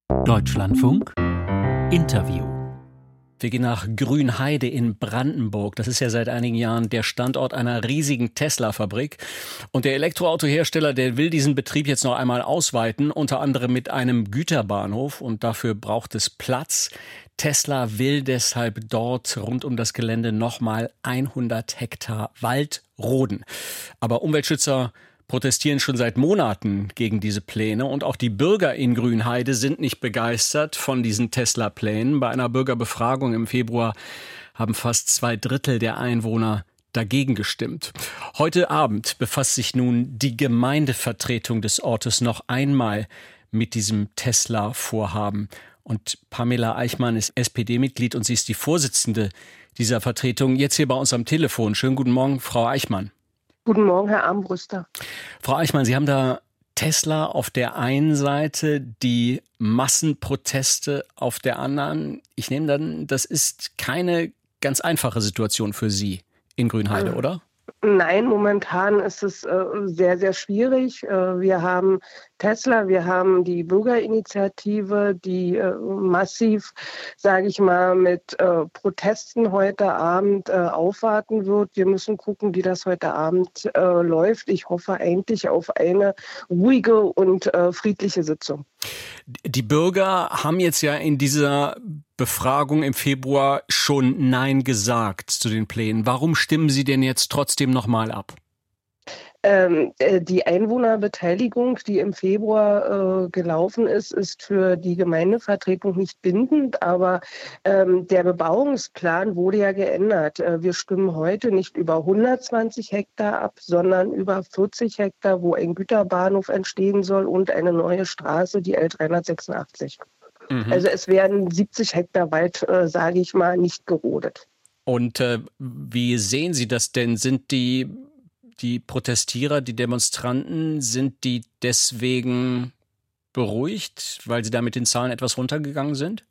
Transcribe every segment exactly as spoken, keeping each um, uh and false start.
Deutschlandfunk Interview. Wir gehen nach Grünheide in Brandenburg. Das ist ja seit einigen Jahren der Standort einer riesigen Tesla-Fabrik. Und der Elektroautohersteller, der will diesen Betrieb jetzt noch einmal ausweiten, unter anderem mit einem Güterbahnhof. Und dafür braucht es Platz. Tesla will deshalb dort rund um das Gelände nochmal hundert Hektar Wald roden. Aber Umweltschützer protestieren schon seit Monaten gegen diese Pläne und auch die Bürger in Grünheide sind nicht begeistert von diesen Tesla-Plänen. Bei einer Bürgerbefragung im Februar haben fast zwei Drittel der Einwohner dagegen gestimmt. Heute Abend befasst sich nun die Gemeindevertretung des Ortes noch einmal mit diesem Tesla-Vorhaben. Und Pamela Eichmann ist S P D-Mitglied und sie ist die Vorsitzende dieser Vertretung. Jetzt hier bei uns am Telefon. Schönen guten Morgen, Frau Eichmann. Guten Morgen, Herr Armbruster. Frau Eichmann, Sie haben da Tesla auf der einen Seite, die Massenproteste auf der anderen. Ich nehme dann, das ist keine ganz einfache Situation für Sie in Grünheide, oder? Nein, momentan ist es äh, sehr, sehr schwierig. Äh, wir haben Tesla, wir haben die Bürgerinitiative, die äh, massiv, sage ich mal, mit äh, Protesten heute Abend äh, aufwarten wird. Wir müssen gucken, wie das heute Abend äh, läuft. Ich hoffe eigentlich auf eine ruhige und äh, friedliche Sitzung. Die Bürger haben jetzt ja in dieser Befragung im Februar schon Nein gesagt zu den Plänen. Warum stimmen Sie denn jetzt trotzdem nochmal ab? Ähm, die Einwohnerbeteiligung, die im Februar äh, gelaufen ist, ist für die Gemeindevertretung nicht bindend, aber ähm, der Bebauungsplan wurde ja geändert. Äh, wir stimmen heute nicht über hundertzwanzig Hektar ab, sondern über vierzig Hektar, wo ein Güterbahnhof entstehen soll und eine neue Straße, die L dreihundertsechsundachtzig. Mhm. Also es werden siebzig Hektar Wald, äh, sage ich mal, nicht gerodet. Und äh, wie sehen Sie das denn? Sind die Die Protestierer, die Demonstranten, sind die deswegen beruhigt, weil sie da mit den Zahlen etwas runtergegangen sind?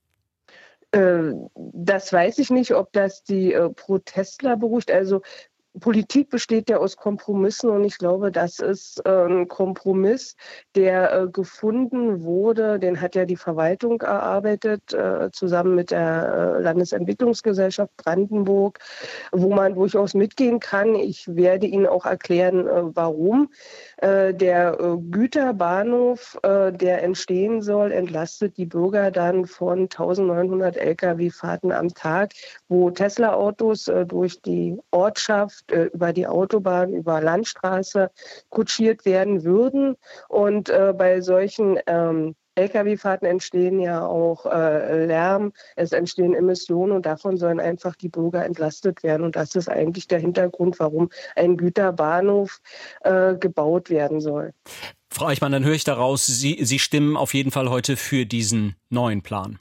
Äh, das weiß ich nicht, ob das die äh, Protestler beruhigt. Also Politik besteht ja aus Kompromissen und ich glaube, das ist äh, ein Kompromiss, der äh, gefunden wurde. Den hat ja die Verwaltung erarbeitet, äh, zusammen mit der äh, Landesentwicklungsgesellschaft Brandenburg, wo man durchaus mitgehen kann. Ich werde Ihnen auch erklären, äh, warum. Äh, der äh, Güterbahnhof, äh, der entstehen soll, entlastet die Bürger dann von eintausendneunhundert L K W-Fahrten am Tag, wo Tesla-Autos äh, durch die Ortschaft über die Autobahn, über Landstraße kutschiert werden würden. Und äh, bei solchen ähm, L K W-Fahrten entstehen ja auch äh, Lärm, es entstehen Emissionen und davon sollen einfach die Bürger entlastet werden. Und das ist eigentlich der Hintergrund, warum ein Güterbahnhof äh, gebaut werden soll. Frau Eichmann, dann höre ich daraus, Sie, Sie stimmen auf jeden Fall heute für diesen neuen Plan.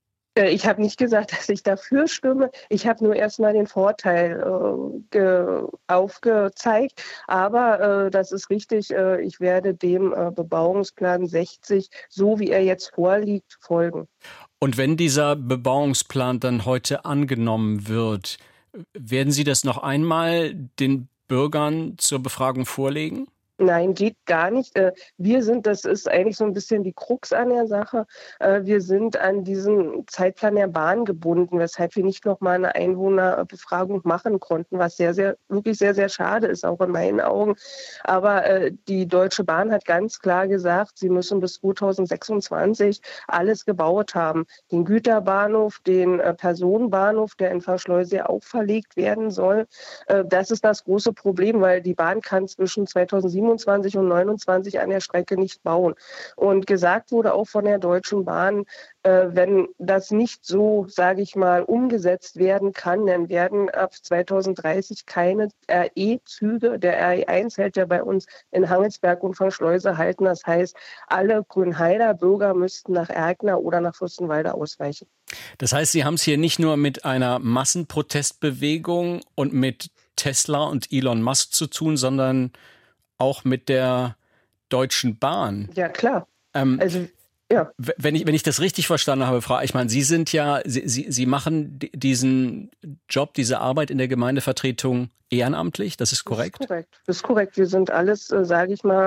Ich habe nicht gesagt, dass ich dafür stimme. Ich habe nur erstmal den Vorteil äh, ge- aufgezeigt. Aber äh, das ist richtig. Äh, ich werde dem äh, Bebauungsplan sechzig, so wie er jetzt vorliegt, folgen. Und wenn dieser Bebauungsplan dann heute angenommen wird, werden Sie das noch einmal den Bürgern zur Befragung vorlegen? Nein, geht gar nicht. Wir sind, das ist eigentlich so ein bisschen die Krux an der Sache, wir sind an diesen Zeitplan der Bahn gebunden, weshalb wir nicht nochmal eine Einwohnerbefragung machen konnten, was sehr, sehr, wirklich sehr, sehr schade ist, auch in meinen Augen. Aber die Deutsche Bahn hat ganz klar gesagt, sie müssen bis zweitausendsechsundzwanzig alles gebaut haben. Den Güterbahnhof, den Personenbahnhof, der in Verschleuse auch verlegt werden soll. Das ist das große Problem, weil die Bahn kann zwischen zweitausendsiebenundzwanzig und neunundzwanzig an der Strecke nicht bauen. Und gesagt wurde auch von der Deutschen Bahn, äh, wenn das nicht so, sage ich mal, umgesetzt werden kann, dann werden ab zweitausenddreißig keine R E-Züge, der R E eins hält ja bei uns in Hangelsberg und Verschleuse halten. Das heißt, alle Grünheider Bürger müssten nach Erkner oder nach Fürstenwalde ausweichen. Das heißt, Sie haben es hier nicht nur mit einer Massenprotestbewegung und mit Tesla und Elon Musk zu tun, sondern auch mit der Deutschen Bahn. Ja, klar. Ähm, also, ja. Wenn ich, wenn ich das richtig verstanden habe, Frau Eichmann, Sie sind ja, Sie, Sie, Sie machen diesen Job, diese Arbeit in der Gemeindevertretung ehrenamtlich, das ist korrekt? Das ist korrekt. Das ist korrekt. Wir sind alles, äh, sage ich mal,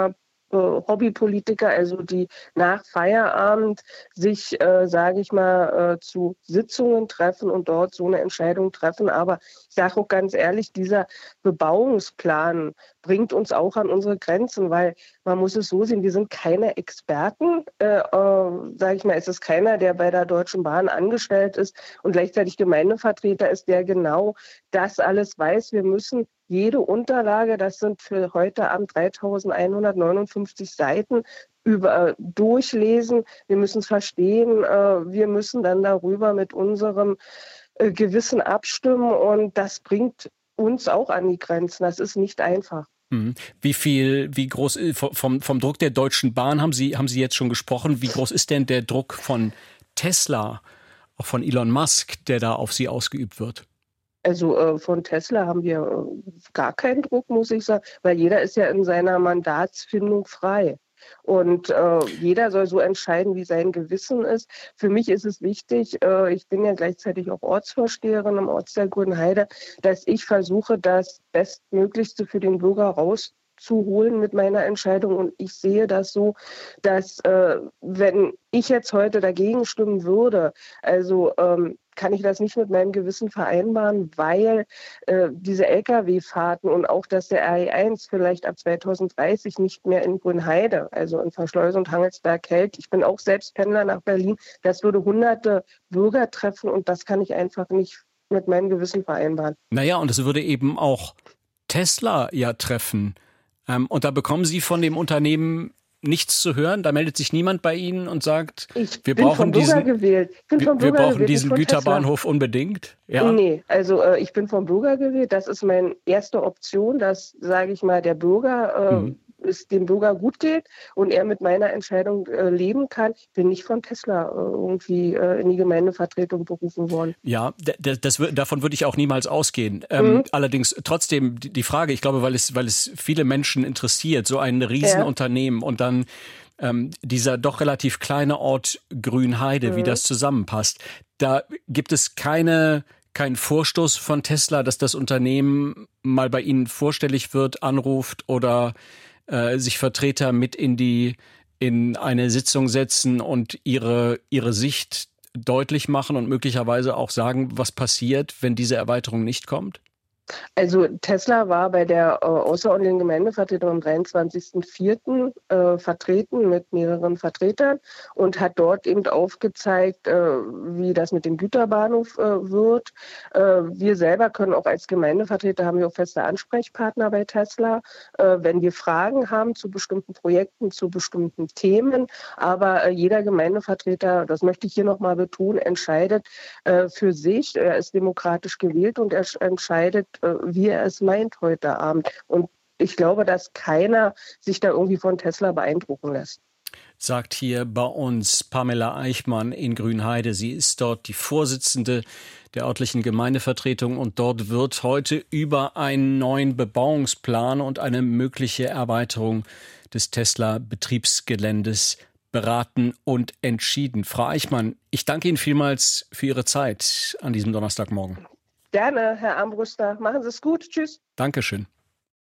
äh, Hobbypolitiker, also die nach Feierabend sich, äh, sage ich mal, äh, zu Sitzungen treffen und dort so eine Entscheidung treffen. Aber ich sage auch ganz ehrlich, dieser Bebauungsplan bringt uns auch an unsere Grenzen, weil man muss es so sehen, wir sind keine Experten, äh, äh, sage ich mal, es ist keiner, der bei der Deutschen Bahn angestellt ist und gleichzeitig Gemeindevertreter ist, der genau das alles weiß. Wir müssen jede Unterlage, das sind für heute Abend dreitausendeinhundertneunundfünfzig Seiten, über, durchlesen. Wir müssen es verstehen. Äh, wir müssen dann darüber mit unserem äh, Gewissen abstimmen und das bringt uns auch an die Grenzen. Das ist nicht einfach. Wie viel, wie groß vom, vom Druck der Deutschen Bahn haben Sie, haben Sie jetzt schon gesprochen? Wie groß ist denn der Druck von Tesla, auch von Elon Musk, der da auf Sie ausgeübt wird? Also äh, von Tesla haben wir äh, gar keinen Druck, muss ich sagen, weil jeder ist ja in seiner Mandatsfindung frei. Und äh, jeder soll so entscheiden, wie sein Gewissen ist. Für mich ist es wichtig, äh, ich bin ja gleichzeitig auch Ortsvorsteherin im Ortsteil Grünheide, dass ich versuche, das Bestmöglichste für den Bürger rauszuholen mit meiner Entscheidung. Und ich sehe das so, dass äh, wenn ich jetzt heute dagegen stimmen würde, also ähm, kann ich das nicht mit meinem Gewissen vereinbaren, weil äh, diese L K W-Fahrten und auch, dass der R E eins vielleicht ab zweitausenddreißig nicht mehr in Grünheide, also in Verschleuse und Hangelsberg hält. Ich bin auch selbst Pendler nach Berlin. Das würde hunderte Bürger treffen und das kann ich einfach nicht mit meinem Gewissen vereinbaren. Naja, und es würde eben auch Tesla ja treffen. Ähm, und da bekommen Sie von dem Unternehmen nichts zu hören? Da meldet sich niemand bei Ihnen und sagt, ich wir bin brauchen vom Bürger diesen, gewählt. Ich bin wir, vom wir Bürger brauchen gewählt, diesen nicht von Güterbahnhof Tesla. unbedingt? Ja. Nee, also äh, ich bin vom Bürger gewählt. Das ist meine erste Option, dass, sage ich mal, der Bürger äh, Mhm. es dem Bürger gut geht und er mit meiner Entscheidung äh, leben kann. Ich bin nicht von Tesla äh, irgendwie äh, in die Gemeindevertretung berufen worden. Ja, d- d- das, wür- davon würde ich auch niemals ausgehen. Ähm, Mhm. allerdings trotzdem die die Frage, ich glaube, weil es, weil es viele Menschen interessiert, so ein Ja. Riesenunternehmen und dann ähm, dieser doch relativ kleine Ort Grünheide, wie Mhm. das zusammenpasst. Da gibt es keine, keinen Vorstoß von Tesla, dass das Unternehmen mal bei Ihnen vorstellig wird, anruft oder äh, sich Vertreter mit in die in eine Sitzung setzen und ihre ihre Sicht deutlich machen und möglicherweise auch sagen, was passiert, wenn diese Erweiterung nicht kommt? Also Tesla war bei der äh, außerordentlichen Gemeindevertretung am dreiundzwanzigsten vierten Äh, vertreten mit mehreren Vertretern und hat dort eben aufgezeigt, äh, wie das mit dem Güterbahnhof äh, wird. Äh, wir selber können auch als Gemeindevertreter, haben wir auch feste Ansprechpartner bei Tesla, äh, wenn wir Fragen haben zu bestimmten Projekten, zu bestimmten Themen. Aber äh, jeder Gemeindevertreter, das möchte ich hier nochmal betonen, entscheidet äh, für sich. Er ist demokratisch gewählt und er entscheidet, wie er es meint heute Abend. Und ich glaube, dass keiner sich da irgendwie von Tesla beeindrucken lässt. Sagt hier bei uns Pamela Eichmann in Grünheide. Sie ist dort die Vorsitzende der örtlichen Gemeindevertretung und dort wird heute über einen neuen Bebauungsplan und eine mögliche Erweiterung des Tesla-Betriebsgeländes beraten und entschieden. Frau Eichmann, ich danke Ihnen vielmals für Ihre Zeit an diesem Donnerstagmorgen. Gerne, Herr Armbruster. Machen Sie es gut. Tschüss. Dankeschön.